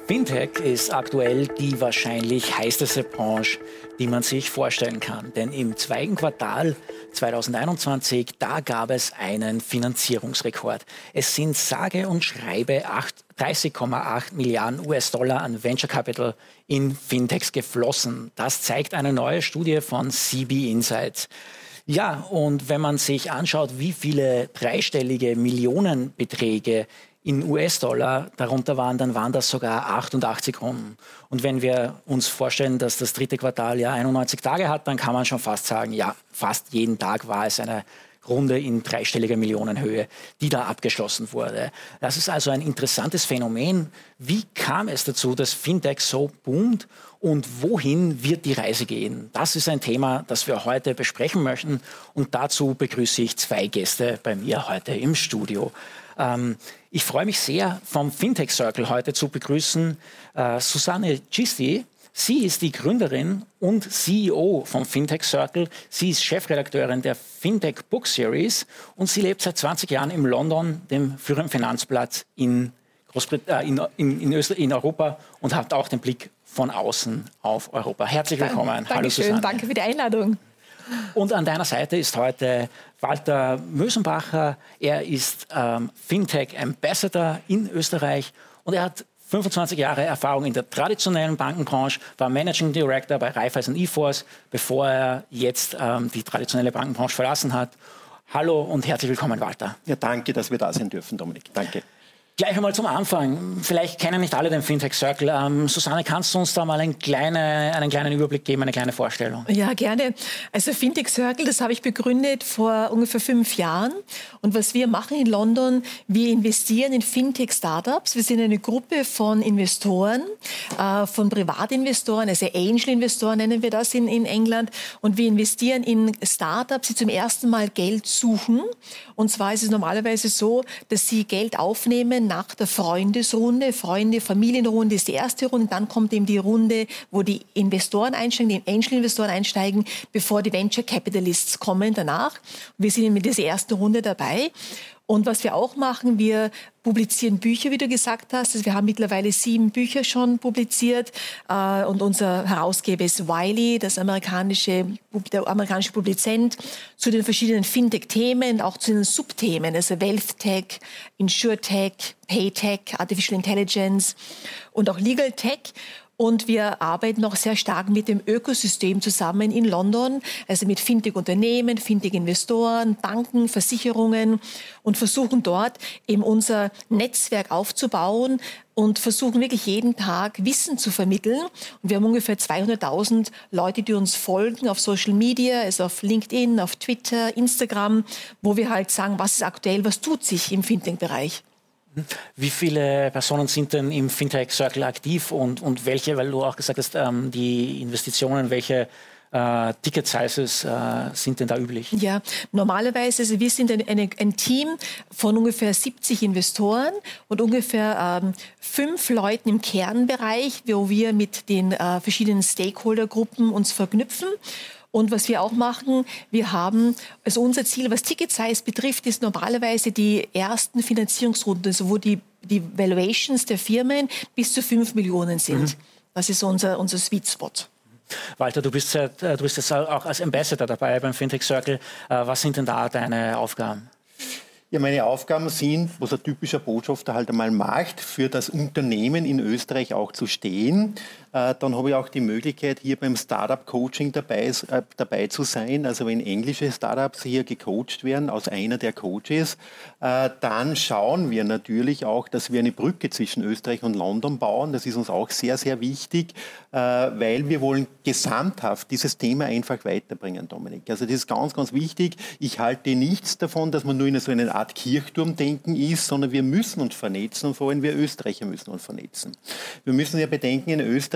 Fintech ist aktuell die wahrscheinlich heißeste Branche, die man sich vorstellen kann. Denn im zweiten Quartal 2021, da gab es einen Finanzierungsrekord. Es sind sage und schreibe 30,8 Milliarden US-Dollar an Venture Capital in Fintechs geflossen. Das zeigt eine neue Studie von CB Insights. Ja, und wenn man sich anschaut, wie viele dreistellige Millionenbeträge in US-Dollar darunter waren, dann waren das sogar 88 Runden. Und wenn wir uns vorstellen, dass das dritte Quartal ja 91 Tage hat, dann kann man schon fast sagen, ja, fast jeden Tag war es eine Runde in dreistelliger Millionenhöhe, die da abgeschlossen wurde. Das ist also ein interessantes Phänomen. Wie kam es dazu, dass Fintech so boomt und wohin wird die Reise gehen? Das ist ein Thema, das wir heute besprechen möchten und dazu begrüße ich zwei Gäste bei mir heute im Studio. Ich freue mich sehr, vom Fintech Circle heute zu begrüßen Susanne Gisti. Sie ist die Gründerin und CEO vom Fintech Circle. Sie ist Chefredakteurin der Fintech Book Series und sie lebt seit 20 Jahren in London, dem führenden Finanzplatz in Europa und hat auch den Blick von außen auf Europa. Herzlich willkommen. Hallo Susanne. Danke für die Einladung. Und an deiner Seite ist heute Walter Mösenbacher. Er ist Fintech Ambassador in Österreich und er hat 25 Jahre Erfahrung in der traditionellen Bankenbranche, war Managing Director bei Raiffeisen eForce, bevor er jetzt die traditionelle Bankenbranche verlassen hat. Hallo und herzlich willkommen, Walter. Ja, danke, dass wir da sein dürfen, Dominik. Danke. Gleich einmal zum Anfang. Vielleicht kennen nicht alle den Fintech Circle. Susanne, kannst du uns da mal einen kleinen Überblick geben, eine kleine Vorstellung? Ja, gerne. Also Fintech Circle, das habe ich begründet vor ungefähr 5 Jahren. Und was wir machen in London, wir investieren in Fintech-Startups. Wir sind eine Gruppe von Investoren, von Privatinvestoren, also Angel-Investoren nennen wir das in England. Und wir investieren in Startups, die zum ersten Mal Geld suchen. Und zwar ist es normalerweise so, dass sie Geld aufnehmen nach der Freundesrunde. Familienrunde ist die erste Runde. Dann kommt eben die Runde, wo die Investoren einsteigen, die Angel-Investoren einsteigen, bevor die Venture Capitalists kommen danach. Wir sind mit dieser ersten Runde dabei. Und was wir auch machen, wir publizieren Bücher, wie du gesagt hast. Also wir haben mittlerweile 7 Bücher schon publiziert. Und unser Herausgeber ist Wiley, der amerikanische Publizent, zu den verschiedenen Fintech-Themen, auch zu den Subthemen, also Wealth Tech, Insurtech, Paytech, Artificial Intelligence und auch Legal Tech. Und wir arbeiten auch sehr stark mit dem Ökosystem zusammen in London, also mit Fintech-Unternehmen, Fintech-Investoren, Banken, Versicherungen und versuchen dort eben unser Netzwerk aufzubauen und versuchen wirklich jeden Tag Wissen zu vermitteln. Und wir haben ungefähr 200.000 Leute, die uns folgen auf Social Media, also auf LinkedIn, auf Twitter, Instagram, wo wir halt sagen, was ist aktuell, was tut sich im Fintech-Bereich. Wie viele Personen sind denn im Fintech Circle aktiv und welche, weil du auch gesagt hast, die Investitionen, welche Ticket Sizes sind denn da üblich? Ja, normalerweise, also wir sind ein Team von ungefähr 70 Investoren und ungefähr 5 Leuten im Kernbereich, wo wir mit den verschiedenen Stakeholdergruppen uns verknüpfen. Und was wir auch machen, wir haben, also unser Ziel, was Ticket Size betrifft, ist normalerweise die ersten Finanzierungsrunden, also wo die Valuations der Firmen bis zu 5 Millionen sind. Das ist unser Sweet Spot. Walter, du bist jetzt auch als Ambassador dabei beim Fintech Circle. Was sind denn da deine Aufgaben? Ja, meine Aufgaben sind, was ein typischer Botschafter halt einmal macht, für das Unternehmen in Österreich auch zu stehen. Dann habe ich auch die Möglichkeit, hier beim Startup-Coaching dabei zu sein. Also wenn englische Startups hier gecoacht werden, aus einer der Coaches, dann schauen wir natürlich auch, dass wir eine Brücke zwischen Österreich und London bauen. Das ist uns auch sehr, sehr wichtig, weil wir wollen gesamthaft dieses Thema einfach weiterbringen, Dominik. Also das ist ganz, ganz wichtig. Ich halte nichts davon, dass man nur in so einer Art Kirchturmdenken ist, sondern wir müssen uns vernetzen und vor allem wir Österreicher müssen uns vernetzen. Wir müssen ja bedenken, in Österreich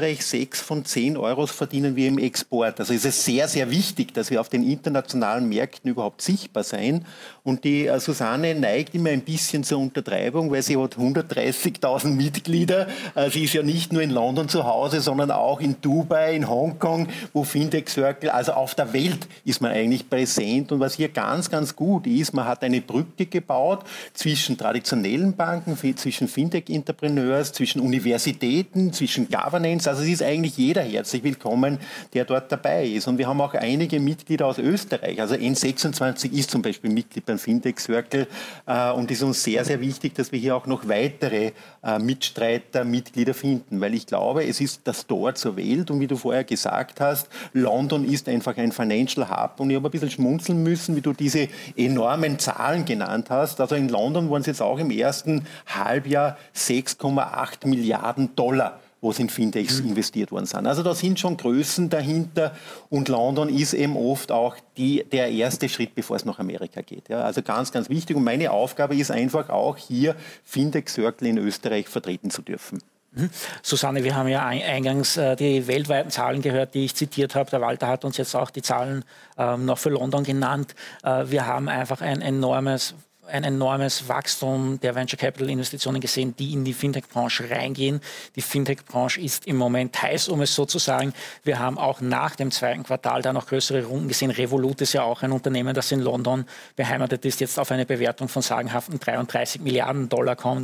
Österreich 6 von 10 Euros verdienen wir im Export. Also ist es sehr, sehr wichtig, dass wir auf den internationalen Märkten überhaupt sichtbar sein. Und die Susanne neigt immer ein bisschen zur Untertreibung, weil sie hat 130.000 Mitglieder. Sie ist ja nicht nur in London zu Hause, sondern auch in Dubai, in Hongkong, wo Fintech Circle, also auf der Welt ist man eigentlich präsent. Und was hier ganz, ganz gut ist, man hat eine Brücke gebaut zwischen traditionellen Banken, zwischen Fintech-Entrepreneurs, zwischen Universitäten, zwischen Governance. Also es ist eigentlich jeder herzlich willkommen, der dort dabei ist. Und wir haben auch einige Mitglieder aus Österreich. Also N26 ist zum Beispiel Mitglied beim Fintech Circle. Und es ist uns sehr, sehr wichtig, dass wir hier auch noch weitere Mitstreiter, Mitglieder finden. Weil ich glaube, es ist das Tor zur Welt. Und wie du vorher gesagt hast, London ist einfach ein Financial Hub. Und ich habe ein bisschen schmunzeln müssen, wie du diese enormen Zahlen genannt hast. Also in London waren es jetzt auch im ersten Halbjahr 6,8 Milliarden Dollar, wo es in Fintechs investiert worden sind. Also da sind schon Größen dahinter und London ist eben oft auch der erste Schritt, bevor es nach Amerika geht. Ja, also ganz, ganz wichtig und meine Aufgabe ist einfach auch hier Fintech Circle in Österreich vertreten zu dürfen. Susanne, wir haben ja eingangs die weltweiten Zahlen gehört, die ich zitiert habe. Der Walter hat uns jetzt auch die Zahlen noch für London genannt. Wir haben einfach ein enormes Wachstum der Venture Capital Investitionen gesehen, die in die Fintech-Branche reingehen. Die Fintech-Branche ist im Moment heiß, um es so zu sagen. Wir haben auch nach dem zweiten Quartal da noch größere Runden gesehen. Revolut ist ja auch ein Unternehmen, das in London beheimatet ist, jetzt auf eine Bewertung von sagenhaften 33 Milliarden Dollar kommt.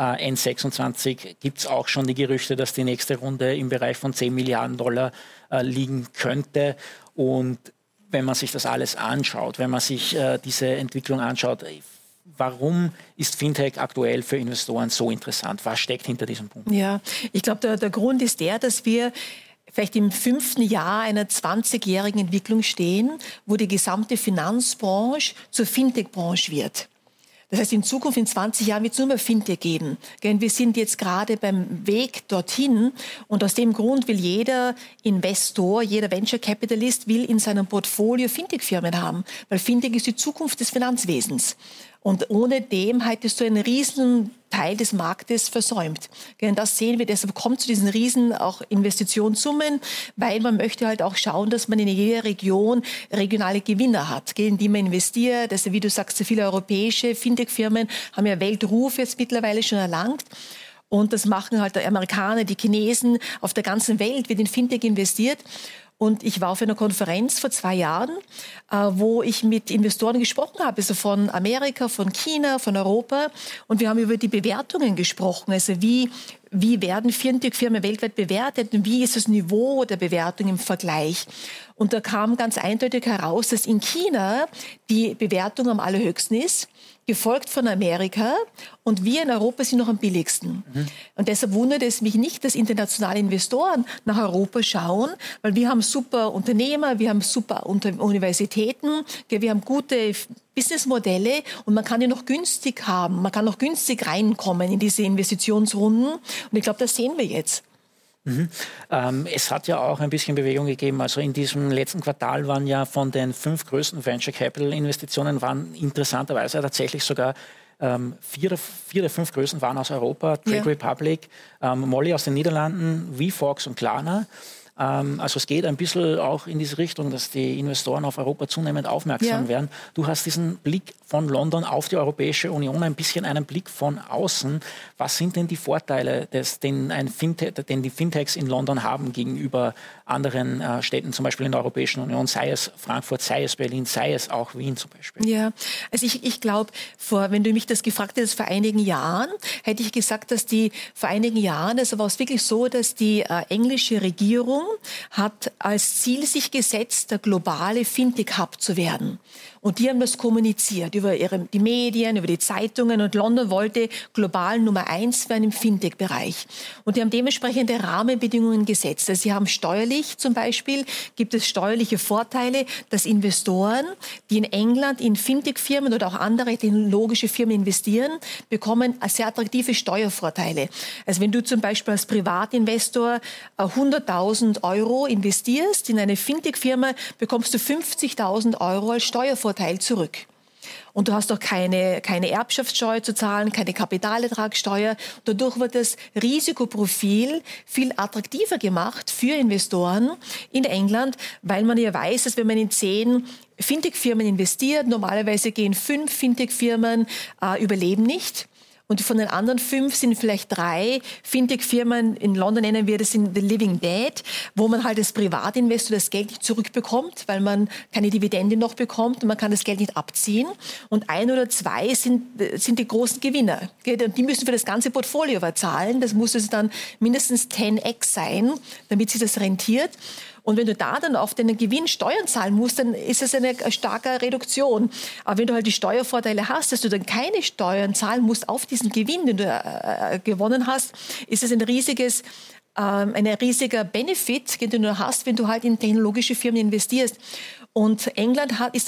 N26 gibt es auch schon die Gerüchte, dass die nächste Runde im Bereich von 10 Milliarden Dollar liegen könnte. Und wenn man sich das alles anschaut, wenn man sich diese Entwicklung anschaut, warum ist Fintech aktuell für Investoren so interessant? Was steckt hinter diesem Punkt? Ja, ich glaube, der Grund ist dass wir vielleicht im 5. Jahr einer 20-jährigen Entwicklung stehen, wo die gesamte Finanzbranche zur Fintech-Branche wird. Das heißt, in Zukunft, in 20 Jahren, wird es nur mehr Fintech geben. Wir sind jetzt gerade beim Weg dorthin und aus dem Grund will jeder Investor, jeder Venture Capitalist will in seinem Portfolio Fintech-Firmen haben, weil Fintech ist die Zukunft des Finanzwesens. Und ohne dem hättest du einen riesen Teil des Marktes versäumt. Und das sehen wir, deshalb kommt zu diesen riesen auch Investitionssummen, weil man möchte halt auch schauen, dass man in jeder Region regionale Gewinner hat, in die man investiert. Also wie du sagst, so viele europäische Fintech-Firmen haben ja Weltruf jetzt mittlerweile schon erlangt. Und das machen halt die Amerikaner, die Chinesen, auf der ganzen Welt wird in Fintech investiert. Und ich war auf einer Konferenz vor 2 Jahren, wo ich mit Investoren gesprochen habe, also von Amerika, von China, von Europa. Und wir haben über die Bewertungen gesprochen. Also wie werden Fintech-Firmen weltweit bewertet und wie ist das Niveau der Bewertung im Vergleich? Und da kam ganz eindeutig heraus, dass in China die Bewertung am allerhöchsten ist, gefolgt von Amerika und wir in Europa sind noch am billigsten. Und deshalb wundert es mich nicht, dass internationale Investoren nach Europa schauen, weil wir haben super Unternehmer, wir haben super Universitäten, wir haben gute Businessmodelle und man kann die noch günstig haben, man kann noch günstig reinkommen in diese Investitionsrunden und ich glaube, das sehen wir jetzt. Es hat ja auch ein bisschen Bewegung gegeben. Also in diesem letzten Quartal waren ja von den 5 größten Venture Capital Investitionen waren interessanterweise tatsächlich sogar 4 der 5 größten waren aus Europa, Trade Republic, Molly aus den Niederlanden, VFox und Klarna. Also es geht ein bisschen auch in diese Richtung, dass die Investoren auf Europa zunehmend aufmerksam werden. Du hast diesen Blick von London auf die Europäische Union, ein bisschen einen Blick von außen. Was sind denn die Vorteile, den die Fintechs in London haben gegenüber anderen Städten, zum Beispiel in der Europäischen Union, sei es Frankfurt, sei es Berlin, sei es auch Wien zum Beispiel? Ja, also ich glaube, wenn du mich das gefragt hättest vor einigen Jahren, hätte ich gesagt, dass vor einigen Jahren, also war es wirklich so, dass die englische Regierung hat als Ziel sich gesetzt, der globale Fintech-Hub zu werden. Und die haben das kommuniziert über die Medien, über die Zeitungen. Und London wollte global Nummer 1 werden im Fintech-Bereich. Und die haben dementsprechende Rahmenbedingungen gesetzt. Also sie haben steuerlich zum Beispiel, gibt es steuerliche Vorteile, dass Investoren, die in England in Fintech-Firmen oder auch andere technologische Firmen investieren, bekommen sehr attraktive Steuervorteile. Also wenn du zum Beispiel als Privatinvestor 100.000 € investierst in eine Fintech-Firma, bekommst du 50.000 € als Steuervorteil zurück. Und du hast auch keine Erbschaftssteuer zu zahlen, keine Kapitalertragssteuer. Dadurch wird das Risikoprofil viel attraktiver gemacht für Investoren in England, weil man ja weiß, dass wenn man in 10 Fintech-Firmen investiert, normalerweise gehen 5 Fintech-Firmen überleben nicht. Und von den anderen 5 sind vielleicht 3 Fintech-Firmen, in London nennen wir das in The Living Dead, wo man halt als Privatinvestor das Geld nicht zurückbekommt, weil man keine Dividende noch bekommt und man kann das Geld nicht abziehen. Und 1 oder 2 sind die großen Gewinner. Und die müssen für das ganze Portfolio zahlen. Das muss also dann mindestens 10x sein, damit sich das rentiert. Und wenn du da dann auf den Gewinn Steuern zahlen musst, dann ist es eine starke Reduktion. Aber wenn du halt die Steuervorteile hast, dass du dann keine Steuern zahlen musst auf diesen Gewinn, den du gewonnen hast, ist es ein riesiger Benefit, den du nur hast, wenn du halt in technologische Firmen investierst. Und England ist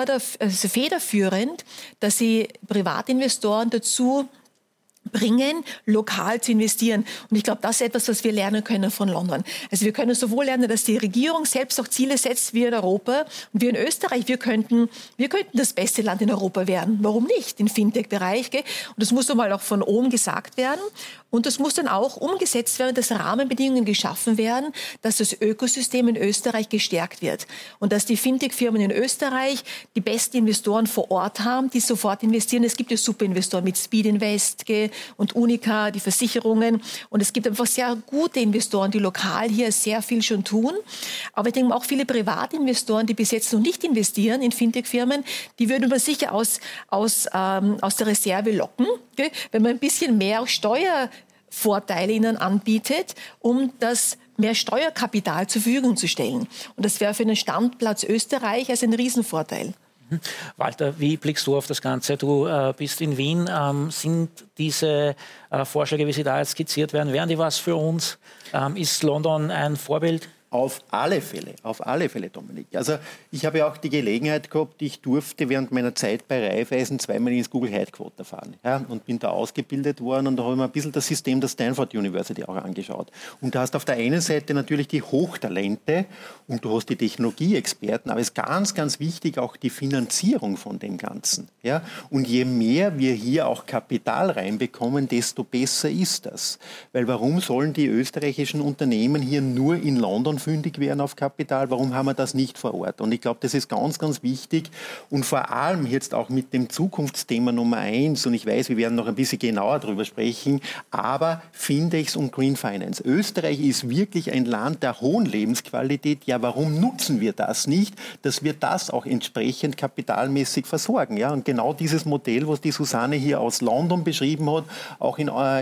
federführend, dass sie Privatinvestoren dazu bringen, lokal zu investieren. Und ich glaube, das ist etwas, was wir lernen können von London. Also wir können sowohl lernen, dass die Regierung selbst auch Ziele setzt, wie in Europa. Und wir in Österreich, wir könnten das beste Land in Europa werden. Warum nicht? Im Fintech-Bereich. Und das muss mal auch von oben gesagt werden. Und das muss dann auch umgesetzt werden, dass Rahmenbedingungen geschaffen werden, dass das Ökosystem in Österreich gestärkt wird. Und dass die Fintech-Firmen in Österreich die besten Investoren vor Ort haben, die sofort investieren. Es gibt ja super Investoren mit Speed Invest und Unica, die Versicherungen. Und es gibt einfach sehr gute Investoren, die lokal hier sehr viel schon tun. Aber ich denke auch viele Privatinvestoren, die bis jetzt noch nicht investieren in Fintech-Firmen, die würden wir sicher aus der Reserve locken, wenn man ein bisschen mehr Steuervorteile ihnen anbietet, um das mehr Steuerkapital zur Verfügung zu stellen. Und das wäre für einen Standplatz Österreich als ein Riesenvorteil. Walter, wie blickst du auf das Ganze? Du bist in Wien. Sind diese Vorschläge, wie sie da jetzt skizziert werden, wären die was für uns? Ist London ein Vorbild? Auf alle Fälle, Dominik. Also ich habe ja auch die Gelegenheit gehabt, ich durfte während meiner Zeit bei Raiffeisen 2-mal ins Google Headquarter fahren, ja, und bin da ausgebildet worden und da habe ich mir ein bisschen das System der Stanford University auch angeschaut. Und da hast auf der einen Seite natürlich die Hochtalente und du hast die Technologieexperten, aber es ist ganz, ganz wichtig auch die Finanzierung von dem Ganzen. Ja? Und je mehr wir hier auch Kapital reinbekommen, desto besser ist das. Weil warum sollen die österreichischen Unternehmen hier nur in London fündig werden auf Kapital? Warum haben wir das nicht vor Ort? Und ich glaube, das ist ganz, ganz wichtig. Und vor allem jetzt auch mit dem Zukunftsthema Nummer 1, und ich weiß, wir werden noch ein bisschen genauer darüber sprechen, aber Fintechs und Green Finance. Österreich ist wirklich ein Land der hohen Lebensqualität. Ja, warum nutzen wir das nicht, dass wir das auch entsprechend kapitalmäßig versorgen? Ja, und genau dieses Modell, was die Susanne hier aus London beschrieben hat, auch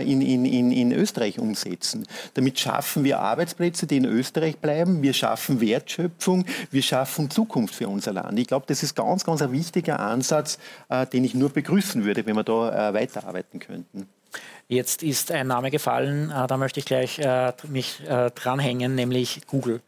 in Österreich umsetzen. Damit schaffen wir Arbeitsplätze, die in Österreich bleiben, wir schaffen Wertschöpfung, wir schaffen Zukunft für unser Land. Ich glaube, das ist ganz, ganz ein wichtiger Ansatz, den ich nur begrüßen würde, wenn wir da weiterarbeiten könnten. Jetzt ist ein Name gefallen, da möchte ich gleich mich dranhängen, nämlich Google.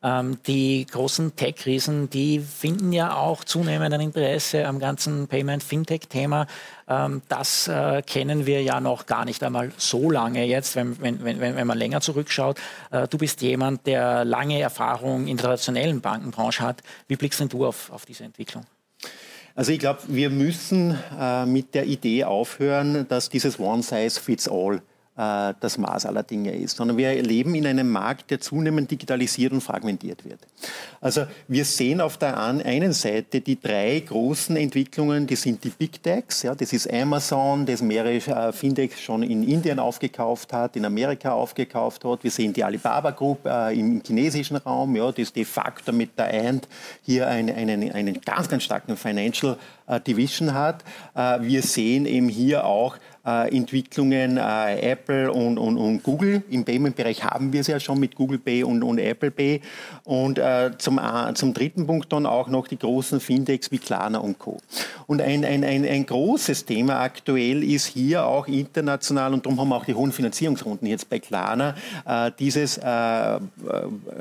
Die großen Tech-Riesen, die finden ja auch zunehmend ein Interesse am ganzen Payment-Fintech-Thema. Das kennen wir ja noch gar nicht einmal so lange jetzt, wenn man länger zurückschaut. Du bist jemand, der lange Erfahrung in der traditionellen Bankenbranche hat. Wie blickst denn du auf diese Entwicklung? Also ich glaube, wir müssen mit der Idee aufhören, dass dieses One-Size-Fits-All das Maß aller Dinge ist, sondern wir leben in einem Markt, der zunehmend digitalisiert und fragmentiert wird. Also wir sehen auf der einen Seite die 3 großen Entwicklungen, die sind die Big Techs, ja, das ist Amazon, das mehrere Fintechs schon in Indien aufgekauft hat, in Amerika aufgekauft hat. Wir sehen die Alibaba Group im chinesischen Raum, ja, das de facto mit der Ant hier einen ganz, ganz starken Financial Division hat. Wir sehen eben hier auch Entwicklungen Apple und Google. Im Payment-Bereich haben wir es ja schon mit Google Pay und Apple Pay. Und zum dritten Punkt dann auch noch die großen Fintechs wie Klarna und Co. Und ein großes Thema aktuell ist hier auch international, und darum haben wir auch die hohen Finanzierungsrunden jetzt bei Klarna, dieses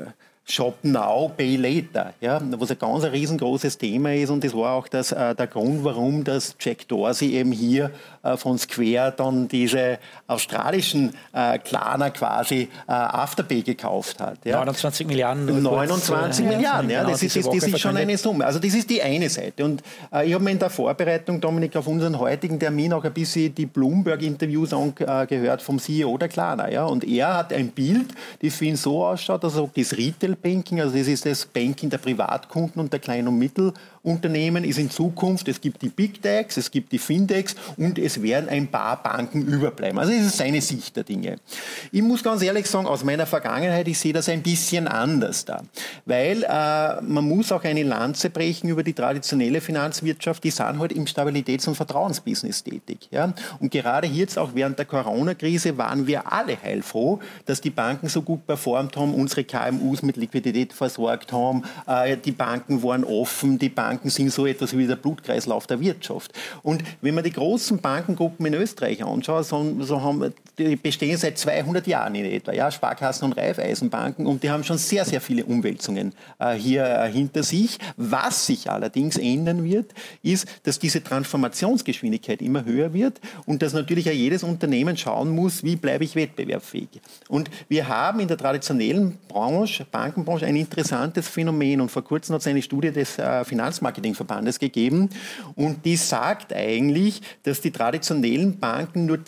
Shop Now, Pay Later, ja, was ein ganz riesengroßes Thema ist, und das war auch der Grund, warum das Jack Dorsey eben hier von Square dann diese australischen Klarna quasi Afterpay gekauft hat. Ja. 29 Milliarden. 29 Milliarden, ja, das ist schon eine Summe. Also das ist die eine Seite. Und ich habe mir in der Vorbereitung, Dominik, auf unseren heutigen Termin auch ein bisschen die Bloomberg-Interviews angehört vom CEO der Klarna. Ja. Und er hat ein Bild, das für ihn so ausschaut, dass er sagt, das Retail-Banking, also das ist das Banking der Privatkunden und der Klein- und Mittelunternehmen, ist in Zukunft, es gibt die Big Techs, es gibt die Fintechs und es werden ein paar Banken überbleiben. Also das ist seine Sicht der Dinge. Ich muss ganz ehrlich sagen, aus meiner Vergangenheit, ich sehe das ein bisschen anders da. Weil man muss auch eine Lanze brechen über die traditionelle Finanzwirtschaft, die sind halt im Stabilitäts- und Vertrauensbusiness tätig. Ja? Und gerade jetzt, auch während der Corona-Krise, waren wir alle heilfroh, dass die Banken so gut performt haben, unsere KMUs mit Liquidität versorgt haben, die Banken waren offen, die Banken sind so etwas wie der Blutkreislauf der Wirtschaft. Und wenn man die großen Bankengruppen in Österreich anschaut, die bestehen seit 200 Jahren in etwa, ja, Sparkassen und Raiffeisenbanken, und die haben schon sehr, sehr viele Umwälzungen hier hinter sich. Was sich allerdings ändern wird, ist, dass diese Transformationsgeschwindigkeit immer höher wird und dass natürlich auch jedes Unternehmen schauen muss, wie bleibe ich wettbewerbsfähig. Und wir haben in der traditionellen Bankenbranche ein interessantes Phänomen, und vor kurzem hat es eine Studie des Finanzmarketingverbandes gegeben, und die sagt eigentlich, dass die traditionellen Banken nur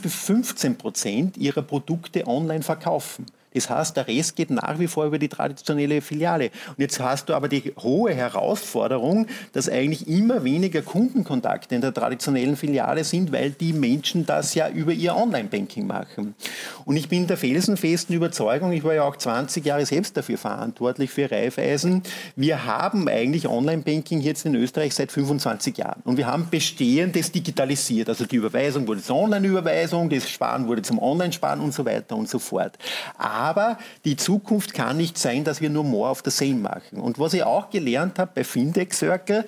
10-15% ihrer Produkte online verkaufen. Das heißt, der Rest geht nach wie vor über die traditionelle Filiale. Und jetzt hast du aber die hohe Herausforderung, dass eigentlich immer weniger Kundenkontakte in der traditionellen Filiale sind, weil die Menschen das ja über ihr Online-Banking machen. Und ich bin der felsenfesten Überzeugung, ich war ja auch 20 Jahre selbst dafür verantwortlich für Raiffeisen, wir haben eigentlich Online-Banking jetzt in Österreich seit 25 Jahren. Und wir haben Bestehendes digitalisiert. Also die Überweisung wurde zur Online-Überweisung, das Sparen wurde zum Online-Sparen und so weiter und so fort. Aber die Zukunft kann nicht sein, dass wir nur more of the same machen. Und was ich auch gelernt habe bei Fintech Circle,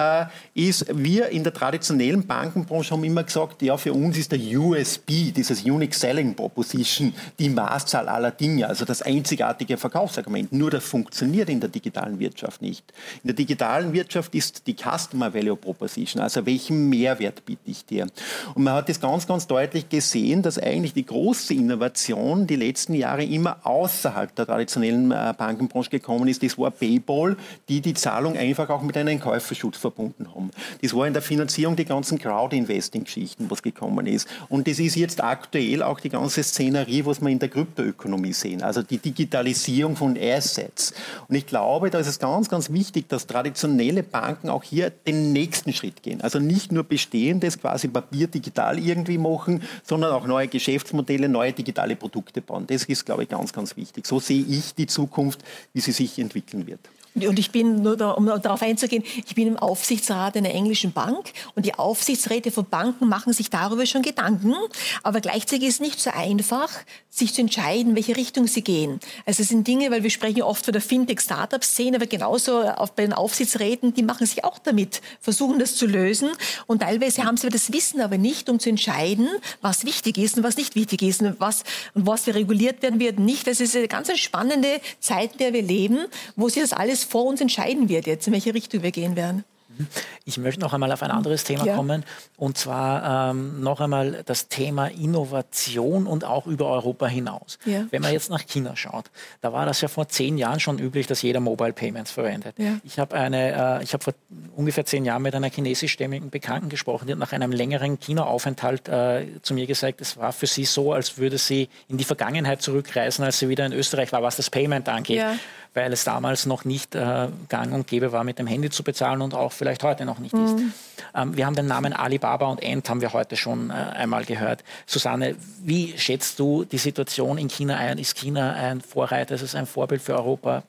ist, wir in der traditionellen Bankenbranche haben immer gesagt, ja, für uns ist der USP, dieses Unique Selling Proposition, die Maßzahl aller Dinge, also das einzigartige Verkaufsargument. Nur das funktioniert in der digitalen Wirtschaft nicht. In der digitalen Wirtschaft ist die Customer Value Proposition, also welchen Mehrwert biete ich dir? Und man hat das ganz, ganz deutlich gesehen, dass eigentlich die große Innovation die letzten Jahre immer außerhalb der traditionellen Bankenbranche gekommen ist. Das war PayPal, die Zahlung einfach auch mit einem Käuferschutz verbunden haben. Das war in der Finanzierung die ganzen Crowd-Investing-Geschichten, was gekommen ist. Und das ist jetzt aktuell auch die ganze Szenerie, was wir in der Kryptoökonomie sehen, also die Digitalisierung von Assets. Und ich glaube, da ist es ganz, ganz wichtig, dass traditionelle Banken auch hier den nächsten Schritt gehen. Also nicht nur Bestehendes quasi Papier digital irgendwie machen, sondern auch neue Geschäftsmodelle, neue digitale Produkte bauen. Das ist, glaube ich, ganz, ganz wichtig. So sehe ich die Zukunft, wie sie sich entwickeln wird. Und ich bin, nur um darauf einzugehen, ich bin im Aufsichtsrat einer englischen Bank und die Aufsichtsräte von Banken machen sich darüber schon Gedanken, aber gleichzeitig ist es nicht so einfach, sich zu entscheiden, in welche Richtung sie gehen. Also es sind Dinge, weil wir sprechen oft von der Fintech-Startup-Szene, aber genauso bei den Aufsichtsräten, die machen sich auch damit, versuchen das zu lösen und teilweise haben sie das Wissen aber nicht, um zu entscheiden, was wichtig ist und was nicht wichtig ist und was reguliert werden wird nicht. Das ist eine ganz spannende Zeit, in der wir leben, wo sich das alles vor uns entscheiden wird jetzt, in welche Richtung wir gehen werden. Ich möchte noch einmal auf ein anderes Thema kommen, und zwar noch einmal das Thema Innovation und auch über Europa hinaus. Ja. Wenn man jetzt nach China schaut, da war das ja vor 10 Jahren schon üblich, dass jeder Mobile Payments verwendet. Ja. Ich habe vor ungefähr 10 Jahren mit einer chinesischstämmigen Bekannten gesprochen, die hat nach einem längeren China-Aufenthalt zu mir gesagt, es war für sie so, als würde sie in die Vergangenheit zurückreisen, als sie wieder in Österreich war, was das Payment angeht. Ja. Weil es damals noch nicht gang und gäbe war, mit dem Handy zu bezahlen und auch vielleicht heute noch nicht ist. Wir haben den Namen Alibaba und Ant haben wir heute schon einmal gehört. Susanne, wie schätzt du die Situation in China ein? Ist China ein Vorreiter? Ist es ein Vorbild für Europa?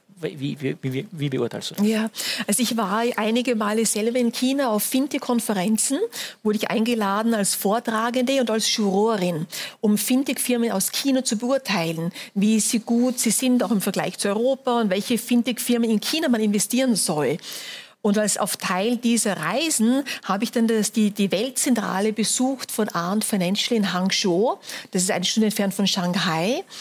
Wie beurteilst du das? Ja, also ich war einige Male selber in China auf Fintech-Konferenzen, wurde ich eingeladen als Vortragende und als Jurorin, um Fintech-Firmen aus China zu beurteilen, wie gut sie sind, auch im Vergleich zu Europa und welche Fintech-Firmen in China man investieren soll. Und als auf Teil dieser Reisen habe ich dann die Weltzentrale besucht von Ant Financial in Hangzhou. Das ist eine Stunde entfernt von Shanghai.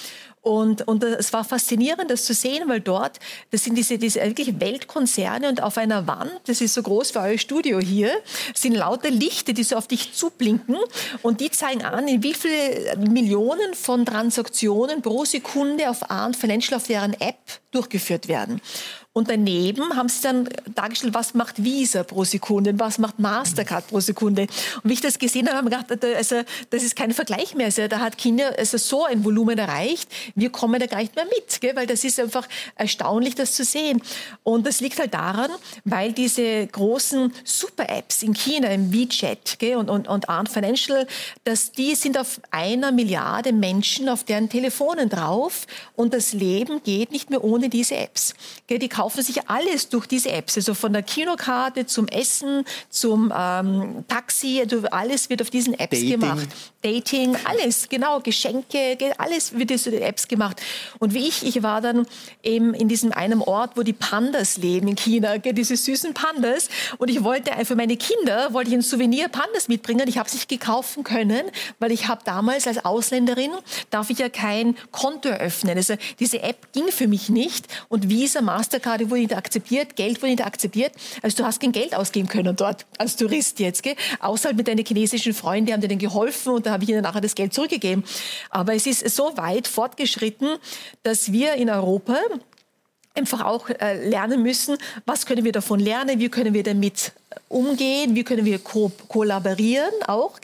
Und es war faszinierend, das zu sehen, weil dort, das sind diese wirklich Weltkonzerne und auf einer Wand, das ist so groß wie euer Studio hier, sind lauter Lichter, die so auf dich zublinken und die zeigen an, in wie viele Millionen von Transaktionen pro Sekunde auf Ant Financial auf deren App durchgeführt werden. Und daneben haben sie dann dargestellt, was macht Visa pro Sekunde, was macht Mastercard pro Sekunde. Und wie ich das gesehen habe, habe ich gedacht, also, das ist kein Vergleich mehr. Also, da hat China so ein Volumen erreicht, wir kommen da gar nicht mehr mit, gell? Weil das ist einfach erstaunlich, das zu sehen. Und das liegt halt daran, weil diese großen Super-Apps in China, im WeChat, gell, und Ant Financial, die sind auf 1 Milliarde Menschen auf deren Telefonen drauf und das Leben geht nicht mehr ohne diese Apps. Gell? Die kaufen sich alles durch diese Apps, also von der Kinokarte zum Essen, zum Taxi, also alles wird auf diesen Apps gemacht. Dating, alles, genau, Geschenke, alles wird durch die Apps gemacht. Und wie ich war dann eben in diesem einen Ort, wo die Pandas leben in China, diese süßen Pandas. Und ich wollte für meine Kinder, ein Souvenir Pandas mitbringen. Ich habe es nicht gekaufen können, weil ich habe damals als Ausländerin, darf ich ja kein Konto eröffnen. Also diese App ging für mich nicht. Und Visa, Mastercard wurde nicht akzeptiert, Geld wurde nicht akzeptiert. Also du hast kein Geld ausgeben können dort als Tourist jetzt. Außer halt mit deinen chinesischen Freunden, die haben dir dann geholfen und da habe ich ihnen nachher das Geld zurückgegeben. Aber es ist so weit fortgeschritten, dass wir in Europa einfach auch lernen müssen, was können wir davon lernen, wie können wir damit umgehen, wie können wir kollaborieren, auch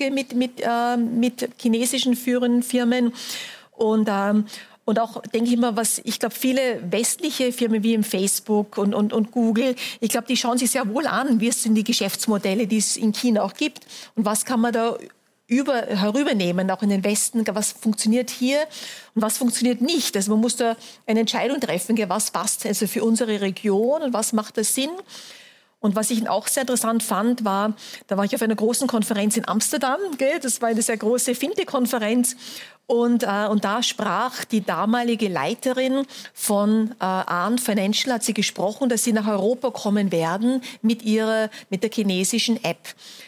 mit chinesischen führenden Firmen. Und auch, denke ich mal, ich glaube, viele westliche Firmen wie im Facebook und Google, ich glaube, die schauen sich sehr wohl an, wie sind die Geschäftsmodelle, die es in China auch gibt und was kann man da herübernehmen, auch in den Westen, was funktioniert hier und was funktioniert nicht. Also man muss da eine Entscheidung treffen, was passt also für unsere Region und was macht das Sinn. Und was ich auch sehr interessant fand, da war ich auf einer großen Konferenz in Amsterdam, das war eine sehr große Fintech-Konferenz. Und da sprach die damalige Leiterin von Ant Financial, hat sie gesprochen, dass sie nach Europa kommen werden mit der chinesischen App.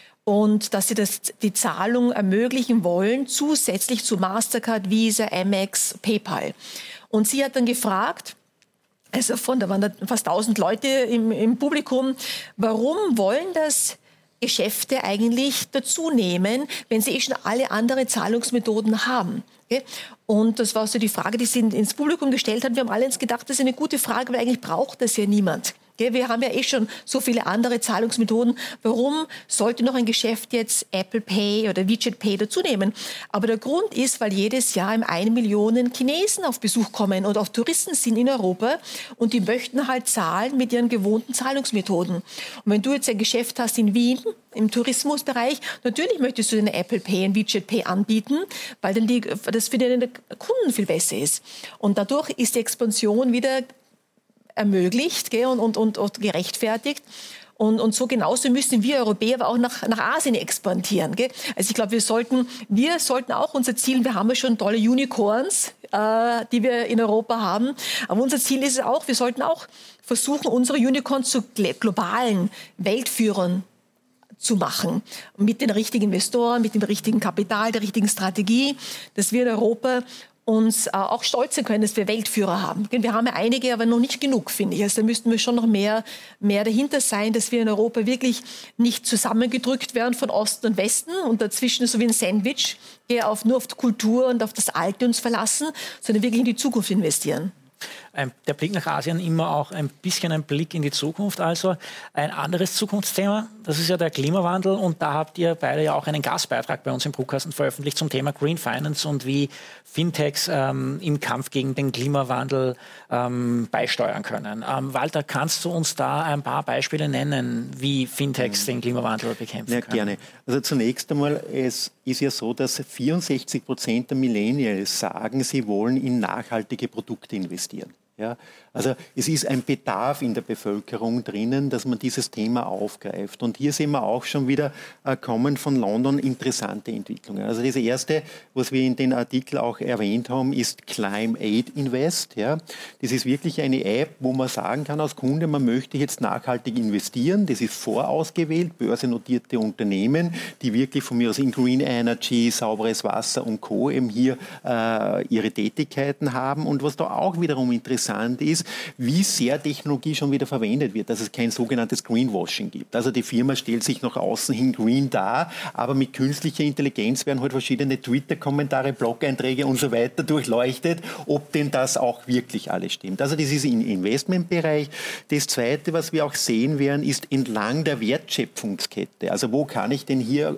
Und dass sie die Zahlung ermöglichen wollen, zusätzlich zu Mastercard, Visa, Amex, PayPal. Und sie hat dann gefragt, also da waren da fast 1000 Leute im Publikum, warum wollen das Geschäfte eigentlich dazu nehmen, wenn sie schon alle andere Zahlungsmethoden haben? Okay? Und das war so die Frage, die sie ins Publikum gestellt hat. Wir haben alle uns gedacht, das ist eine gute Frage, weil eigentlich braucht das ja niemand. Wir haben ja schon so viele andere Zahlungsmethoden. Warum sollte noch ein Geschäft jetzt Apple Pay oder WeChat Pay dazu nehmen? Aber der Grund ist, weil jedes Jahr 1 Million Chinesen auf Besuch kommen und auch Touristen sind in Europa und die möchten halt zahlen mit ihren gewohnten Zahlungsmethoden. Und wenn du jetzt ein Geschäft hast in Wien, im Tourismusbereich, natürlich möchtest du den Apple Pay und WeChat Pay anbieten, weil dann das für den Kunden viel besser ist. Und dadurch ist die Expansion wieder ermöglicht und gerechtfertigt. Und so genauso müssen wir Europäer aber auch nach Asien expandieren. Also ich glaube, wir sollten auch unser Ziel, wir haben ja schon tolle Unicorns, die wir in Europa haben, aber unser Ziel ist es auch, wir sollten auch versuchen, unsere Unicorns zu globalen Weltführern zu machen. Mit den richtigen Investoren, mit dem richtigen Kapital, der richtigen Strategie, dass wir in Europa uns auch stolz sein können, dass wir Weltführer haben. Wir haben ja einige, aber noch nicht genug, finde ich. Also da müssten wir schon noch mehr dahinter sein, dass wir in Europa wirklich nicht zusammengedrückt werden von Osten und Westen und dazwischen so wie ein Sandwich, nur auf die Kultur und auf das Alte uns verlassen, sondern wirklich in die Zukunft investieren. Der Blick nach Asien immer auch ein bisschen ein Blick in die Zukunft. Also ein anderes Zukunftsthema, das ist ja der Klimawandel. Und da habt ihr beide ja auch einen Gastbeitrag bei uns im Brutkasten veröffentlicht zum Thema Green Finance und wie Fintechs im Kampf gegen den Klimawandel beisteuern können. Walter, kannst du uns da ein paar Beispiele nennen, wie Fintechs den Klimawandel bekämpfen können? Ja, gerne. Also zunächst einmal, es ist ja so, dass 64% der Millennials sagen, sie wollen in nachhaltige Produkte investieren. Ja, also es ist ein Bedarf in der Bevölkerung drinnen, dass man dieses Thema aufgreift. Und hier sehen wir auch schon wieder kommen von London interessante Entwicklungen. Also das erste, was wir in den Artikel auch erwähnt haben, ist Climb Aid Invest. Ja. Das ist wirklich eine App, wo man sagen kann als Kunde, man möchte jetzt nachhaltig investieren. Das ist vorausgewählt, börsennotierte Unternehmen, die wirklich von mir aus in Green Energy, sauberes Wasser und Co. eben hier ihre Tätigkeiten haben. Und was da auch wiederum interessant ist, wie sehr Technologie schon wieder verwendet wird, dass es kein sogenanntes Greenwashing gibt. Also die Firma stellt sich nach außen hin green dar, aber mit künstlicher Intelligenz werden halt verschiedene Twitter-Kommentare, Blog-Einträge und so weiter durchleuchtet, ob denn das auch wirklich alles stimmt. Also das ist im Investmentbereich. Das Zweite, was wir auch sehen werden, ist entlang der Wertschöpfungskette. Also wo kann ich denn hier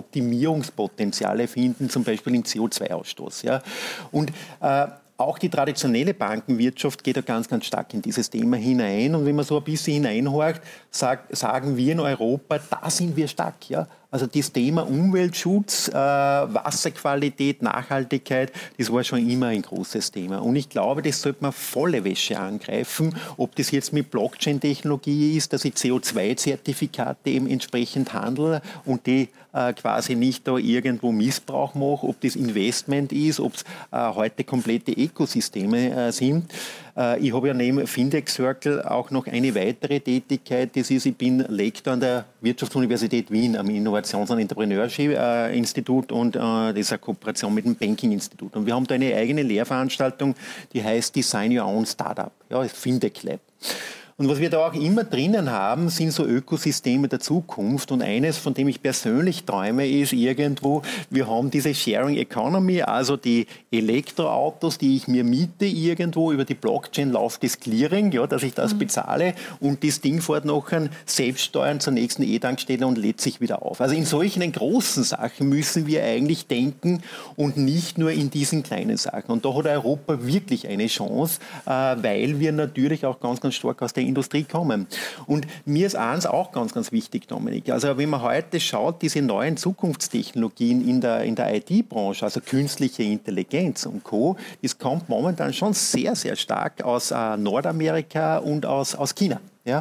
Optimierungspotenziale finden, zum Beispiel im CO2-Ausstoß. Ja? Und auch die traditionelle Bankenwirtschaft geht da ganz, ganz stark in dieses Thema hinein. Und wenn man so ein bisschen hineinhorcht, sagen wir in Europa, da sind wir stark. Ja? Also das Thema Umweltschutz, Wasserqualität, Nachhaltigkeit, das war schon immer ein großes Thema. Und ich glaube, das sollte man volle Wäsche angreifen, ob das jetzt mit Blockchain-Technologie ist, dass ich CO2-Zertifikate eben entsprechend handle und die quasi nicht da irgendwo Missbrauch mache, ob das Investment ist, ob es heute komplette Ökosysteme sind. Ich habe ja neben Findex Circle auch noch eine weitere Tätigkeit, das ist, ich bin Lektor an der Wirtschaftsuniversität Wien am Innovations- und Entrepreneurship-Institut und das ist eine Kooperation mit dem Banking-Institut. Und wir haben da eine eigene Lehrveranstaltung, die heißt Design Your Own Startup, ja, das Fintech Lab. Und was wir da auch immer drinnen haben, sind so Ökosysteme der Zukunft. Und eines, von dem ich persönlich träume, ist irgendwo, wir haben diese Sharing Economy, also die Elektroautos, die ich mir miete irgendwo, über die Blockchain läuft das Clearing, ja, dass ich das bezahle und das Ding fährt nachher selbst steuern zur nächsten E-Tankstelle und lädt sich wieder auf. Also in solchen großen Sachen müssen wir eigentlich denken und nicht nur in diesen kleinen Sachen. Und da hat Europa wirklich eine Chance, weil wir natürlich auch ganz, ganz stark aus der Industrie kommen. Und mir ist eins auch ganz, ganz wichtig, Dominik. Also wenn man heute schaut, diese neuen Zukunftstechnologien in der IT-Branche, also künstliche Intelligenz und Co., das kommt momentan schon sehr, sehr stark aus Nordamerika und aus China. Ja?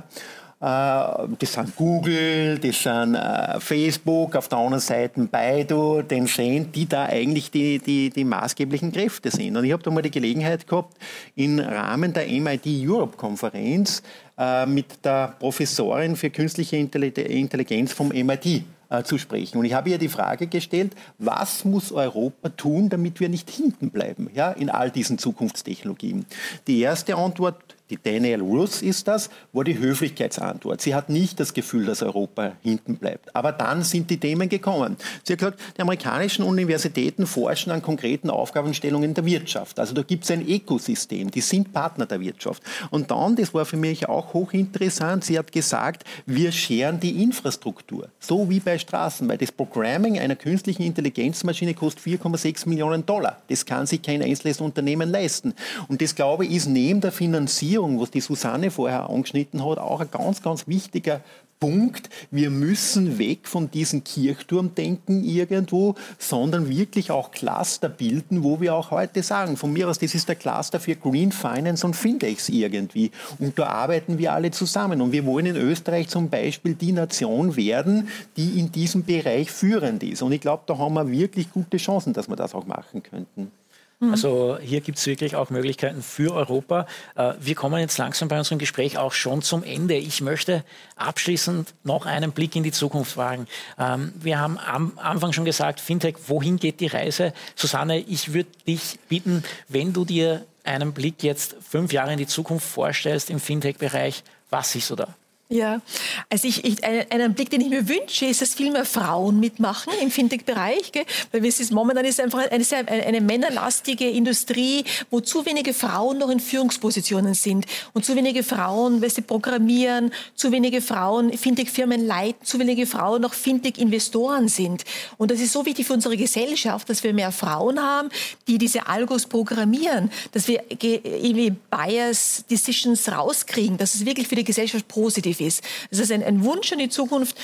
Das sind Google, das sind Facebook, auf der anderen Seite Baidu, Tencent, die da eigentlich die maßgeblichen Kräfte sind. Und ich habe da mal die Gelegenheit gehabt, im Rahmen der MIT Europe-Konferenz mit der Professorin für künstliche Intelligenz vom MIT zu sprechen. Und ich habe ihr die Frage gestellt, was muss Europa tun, damit wir nicht hinten bleiben, ja, in all diesen Zukunftstechnologien? Die erste Antwort, die Danielle Ruth ist das, war die Höflichkeitsantwort. Sie hat nicht das Gefühl, dass Europa hinten bleibt. Aber dann sind die Themen gekommen. Sie hat gesagt, die amerikanischen Universitäten forschen an konkreten Aufgabenstellungen der Wirtschaft. Also da gibt es ein Ökosystem, die sind Partner der Wirtschaft. Und dann, das war für mich auch hochinteressant, sie hat gesagt, wir scheren die Infrastruktur, so wie bei Straßen, weil das Programming einer künstlichen Intelligenzmaschine kostet $4,6 Millionen. Das kann sich kein einzelnes Unternehmen leisten. Und das, glaube ich, ist neben der Finanzierung, was die Susanne vorher angeschnitten hat, auch ein ganz, ganz wichtiger Punkt. Wir müssen weg von diesem Kirchturmdenken irgendwo, sondern wirklich auch Cluster bilden, wo wir auch heute sagen, von mir aus, das ist der Cluster für Green Finance und Fintechs irgendwie. Und da arbeiten wir alle zusammen. Und wir wollen in Österreich zum Beispiel die Nation werden, die in diesem Bereich führend ist. Und ich glaube, da haben wir wirklich gute Chancen, dass wir das auch machen könnten. Also hier gibt es wirklich auch Möglichkeiten für Europa. Wir kommen jetzt langsam bei unserem Gespräch auch schon zum Ende. Ich möchte abschließend noch einen Blick in die Zukunft wagen. Wir haben am Anfang schon gesagt, Fintech, wohin geht die Reise? Susanne, ich würde dich bitten, wenn du dir einen Blick jetzt 5 Jahre in die Zukunft vorstellst im Fintech-Bereich, was siehst du da? Ja, also einen Blick, den ich mir wünsche, ist, dass viel mehr Frauen mitmachen im Fintech-Bereich, gell? Weil es ist momentan ist einfach eine männerlastige Industrie, wo zu wenige Frauen noch in Führungspositionen sind und zu wenige Frauen, weil sie programmieren, zu wenige Frauen Fintech-Firmen leiten, zu wenige Frauen noch Fintech-Investoren sind. Und das ist so wichtig für unsere Gesellschaft, dass wir mehr Frauen haben, die diese Algos programmieren, dass wir irgendwie Bias Decisions rauskriegen, dass es wirklich für die Gesellschaft positiv ist. Das ist ein Wunsch an die Zukunft.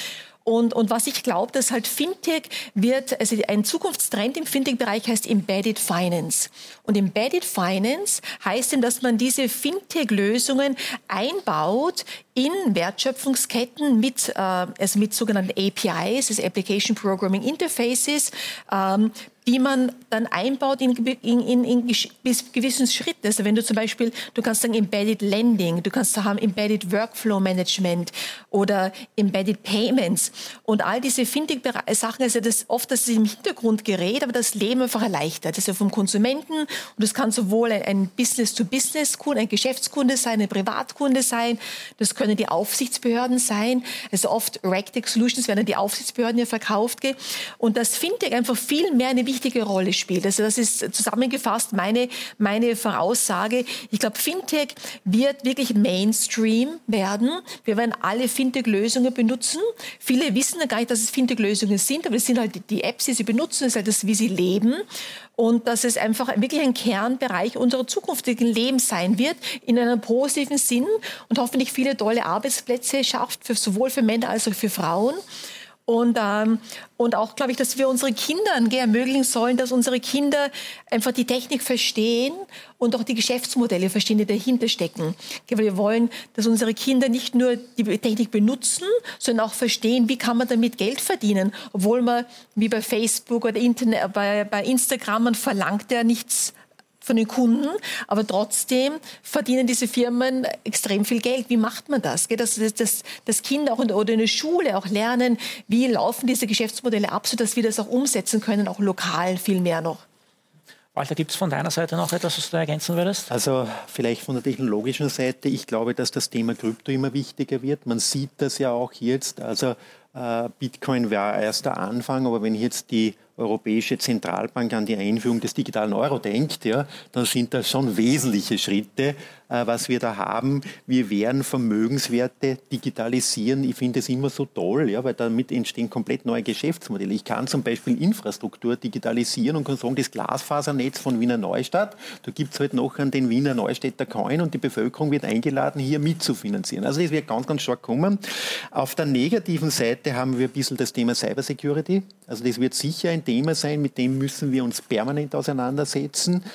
Und was ich glaube, dass halt Fintech wird, also ein Zukunftstrend im Fintech-Bereich heißt Embedded Finance. Und Embedded Finance heißt eben, dass man diese Fintech-Lösungen einbaut in Wertschöpfungsketten mit sogenannten APIs, also Application Programming Interfaces, die man dann einbaut in gewissen Schritten. Also wenn du zum Beispiel, du kannst sagen Embedded Lending, du kannst haben Embedded Workflow Management oder Embedded Payments und all diese Fintech-Sachen, also das ist im Hintergrund gerät, aber das Leben einfach erleichtert. Also vom Konsumenten und das kann sowohl ein Business-to-Business-Kunde, ein Geschäftskunde sein, ein Privatkunde sein, das können die Aufsichtsbehörden sein, also oft RegTech Solutions werden an die Aufsichtsbehörden ja verkauft und das Fintech einfach viel mehr eine wichtige Rolle spielt. Also das ist zusammengefasst meine Voraussage. Ich glaube, Fintech wird wirklich Mainstream werden. Wir werden alle Fintech-Lösungen benutzen. Viele wissen ja gar nicht, dass es Fintech-Lösungen sind, aber es sind halt die Apps, die sie benutzen, es ist halt das, wie sie leben. Und dass es einfach wirklich ein Kernbereich unserer zukünftigen Lebens sein wird, in einem positiven Sinn und hoffentlich viele tolle Arbeitsplätze schafft, sowohl für Männer als auch für Frauen. Und auch, glaube ich, dass wir unseren Kindern ermöglichen sollen, dass unsere Kinder einfach die Technik verstehen und auch die Geschäftsmodelle verstehen, die dahinter stecken. Wir wollen, dass unsere Kinder nicht nur die Technik benutzen, sondern auch verstehen, wie kann man damit Geld verdienen. Obwohl man, wie bei Facebook oder bei Instagram, man verlangt ja nichts von den Kunden, aber trotzdem verdienen diese Firmen extrem viel Geld. Wie macht man das? Dass Kinder auch oder in der Schule auch lernen, wie laufen diese Geschäftsmodelle ab, sodass wir das auch umsetzen können, auch lokal viel mehr noch. Walter, gibt es von deiner Seite noch etwas, was du ergänzen würdest? Also vielleicht von der technologischen Seite. Ich glaube, dass das Thema Krypto immer wichtiger wird. Man sieht das ja auch jetzt. Also Bitcoin war erst der Anfang, aber wenn jetzt die Europäische Zentralbank an die Einführung des digitalen Euro denkt, ja, dann sind das schon wesentliche Schritte, was wir da haben. Wir werden Vermögenswerte digitalisieren. Ich finde es immer so toll, ja, weil damit entstehen komplett neue Geschäftsmodelle. Ich kann zum Beispiel Infrastruktur digitalisieren und kann sagen, das Glasfasernetz von Wiener Neustadt, da gibt es halt noch an den Wiener Neustädter Coin und die Bevölkerung wird eingeladen, hier mitzufinanzieren. Also das wird ganz, ganz stark kommen. Auf der negativen Seite haben wir ein bisschen das Thema Cybersecurity. Also das wird sicher ein Thema sein, mit dem müssen wir uns permanent auseinandersetzen.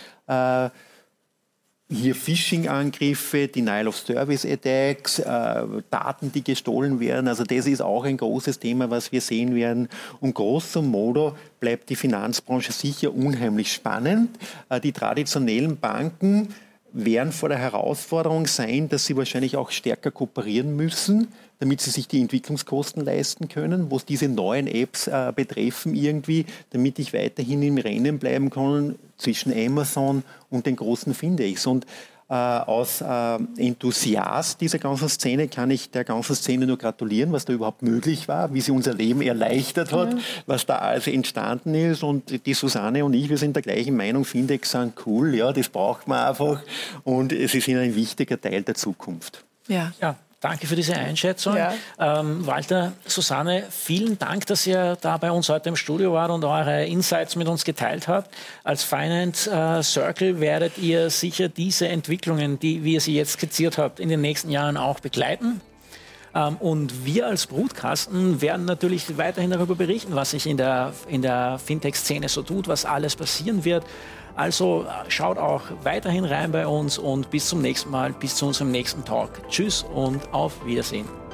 Hier Phishing-Angriffe, Denial-of-Service-Attacks, Daten, die gestohlen werden. Also das ist auch ein großes Thema, was wir sehen werden. Und grosso modo bleibt die Finanzbranche sicher unheimlich spannend. Die traditionellen Banken werden vor der Herausforderung sein, dass sie wahrscheinlich auch stärker kooperieren müssen, damit sie sich die Entwicklungskosten leisten können, was diese neuen Apps betreffen irgendwie, damit ich weiterhin im Rennen bleiben kann zwischen Amazon und den großen Fintechs. Und aus Enthusiast dieser ganzen Szene kann ich der ganzen Szene nur gratulieren, was da überhaupt möglich war, wie sie unser Leben erleichtert hat, was da also entstanden ist. Und die Susanne und ich, wir sind der gleichen Meinung, Fintechs sind cool, ja, das braucht man einfach und sie sind ein wichtiger Teil der Zukunft. Ja. Danke für diese Einschätzung. Ja. Walter, Susanne, vielen Dank, dass ihr da bei uns heute im Studio wart und eure Insights mit uns geteilt habt. Als Finance Circle werdet ihr sicher diese Entwicklungen, die wie ihr sie jetzt skizziert habt, in den nächsten Jahren auch begleiten. Und wir als Brutkasten werden natürlich weiterhin darüber berichten, was sich in der Fintech-Szene so tut, was alles passieren wird. Also schaut auch weiterhin rein bei uns und bis zum nächsten Mal, bis zu unserem nächsten Talk. Tschüss und auf Wiedersehen.